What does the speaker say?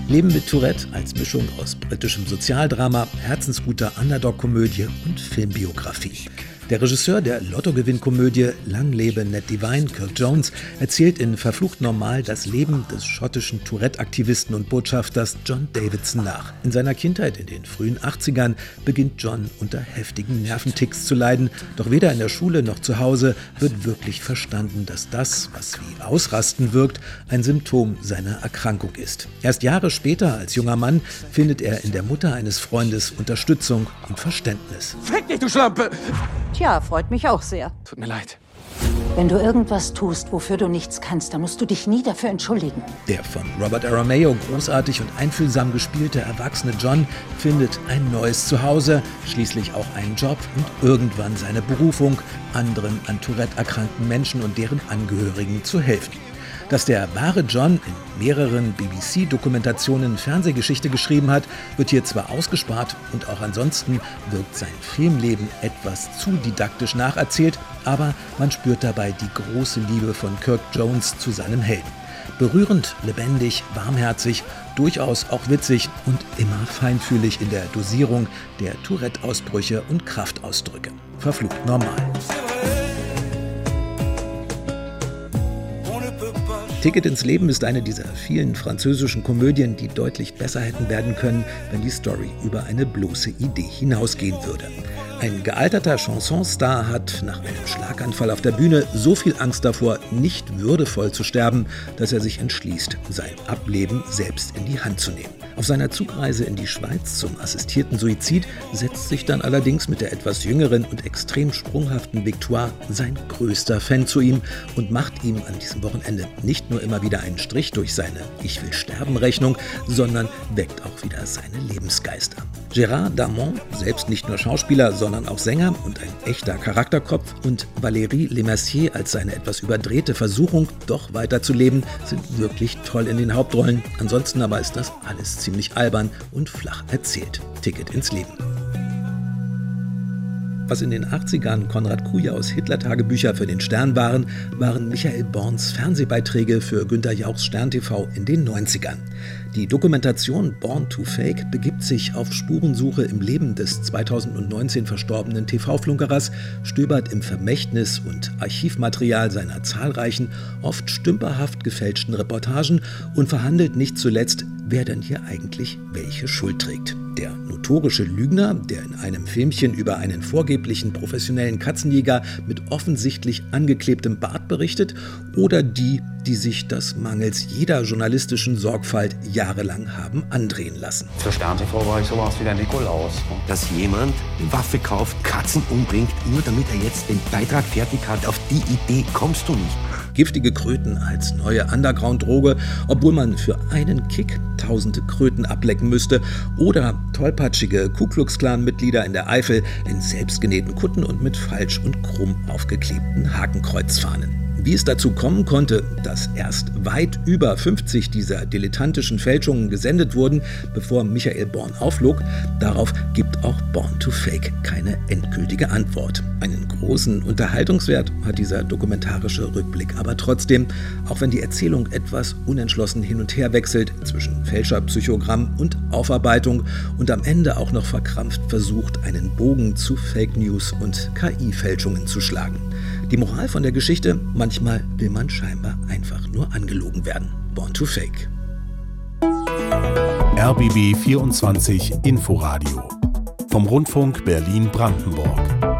Leben mit Tourette als Mischung aus britischem Sozialdrama, herzensguter Underdog-Komödie und Filmbiografie. Der Regisseur der Lottogewinn-Komödie Lang lebe Ned Devine, Kirk Jones, erzählt in Verflucht normal das Leben des schottischen Tourette-Aktivisten und Botschafters John Davidson nach. In seiner Kindheit in den frühen 80ern beginnt John unter heftigen Nerventicks zu leiden. Doch weder in der Schule noch zu Hause wird wirklich verstanden, dass das, was wie Ausrasten wirkt, ein Symptom seiner Erkrankung ist. Erst Jahre später, als junger Mann, findet er in der Mutter eines Freundes Unterstützung und Verständnis. Fick dich, du Schlampe! Tja, freut mich auch sehr. Tut mir leid. Wenn du irgendwas tust, wofür du nichts kannst, dann musst du dich nie dafür entschuldigen. Der von Robert Aramayo großartig und einfühlsam gespielte erwachsene John findet ein neues Zuhause, schließlich auch einen Job und irgendwann seine Berufung, anderen an Tourette erkrankten Menschen und deren Angehörigen zu helfen. Dass der wahre John in mehreren BBC-Dokumentationen Fernsehgeschichte geschrieben hat, wird hier zwar ausgespart und auch ansonsten wirkt sein Filmleben etwas zu didaktisch nacherzählt, aber man spürt dabei die große Liebe von Kirk Jones zu seinem Helden. Berührend, lebendig, warmherzig, durchaus auch witzig und immer feinfühlig in der Dosierung der Tourette-Ausbrüche und Kraftausdrücke. Verflucht normal. Ticket ins Leben ist eine dieser vielen französischen Komödien, die deutlich besser hätten werden können, wenn die Story über eine bloße Idee hinausgehen würde. Ein gealterter Chansonstar hat nach einem Schlaganfall auf der Bühne so viel Angst davor, nicht würdevoll zu sterben, dass er sich entschließt, sein Ableben selbst in die Hand zu nehmen. Auf seiner Zugreise in die Schweiz zum assistierten Suizid setzt sich dann allerdings mit der etwas jüngeren und extrem sprunghaften Victoire sein größter Fan zu ihm und macht ihm an diesem Wochenende nicht nur immer wieder einen Strich durch seine Ich-will-sterben-Rechnung, sondern weckt auch wieder seine Lebensgeister. Gérard Darmon, selbst nicht nur Schauspieler, sondern auch Sänger und ein echter Charakterkopf, und Valérie Lemercier als seine etwas überdrehte Versuchung, doch weiterzuleben, sind wirklich toll in den Hauptrollen. Ansonsten aber ist das alles ziemlich albern und flach erzählt. Ticket ins Leben. Was in den 80ern Konrad Kujaus Hitler-Tagebücher für den Stern waren, waren Michael Borns Fernsehbeiträge für Günter Jauchs Stern TV in den 90ern. Die Dokumentation Born to Fake begibt sich auf Spurensuche im Leben des 2019 verstorbenen TV-Flunkerers, stöbert im Vermächtnis und Archivmaterial seiner zahlreichen, oft stümperhaft gefälschten Reportagen und verhandelt nicht zuletzt, wer denn hier eigentlich welche Schuld trägt. Der notorische Lügner, der in einem Filmchen über einen vorgeblichen professionellen Katzenjäger mit offensichtlich angeklebtem Bart berichtet, oder die sich das mangels jeder journalistischen Sorgfalt jahrelang haben andrehen lassen. Für Stern TV war ich sowas wie der Nikolaus. Dass jemand eine Waffe kauft, Katzen umbringt, nur damit er jetzt den Beitrag fertig hat, auf die Idee kommst du nicht. Giftige Kröten als neue Underground-Droge, obwohl man für einen Kick tausende Kröten ablecken müsste, oder tollpatschige Ku-Klux-Klan-Mitglieder in der Eifel in selbstgenähten Kutten und mit falsch und krumm aufgeklebten Hakenkreuzfahnen. Wie es dazu kommen konnte, dass erst weit über 50 dieser dilettantischen Fälschungen gesendet wurden, bevor Michael Born aufflog, darauf gibt auch Born to Fake keine endgültige Antwort. Einen großen Unterhaltungswert hat dieser dokumentarische Rückblick aber trotzdem, auch wenn die Erzählung etwas unentschlossen hin und her wechselt zwischen Fälscherpsychogramm und Aufarbeitung und am Ende auch noch verkrampft versucht, einen Bogen zu Fake News und KI-Fälschungen zu schlagen. Die Moral von der Geschichte: manchmal will man scheinbar einfach nur angelogen werden. Born to Fake. RBB 24 Inforadio vom Rundfunk Berlin-Brandenburg.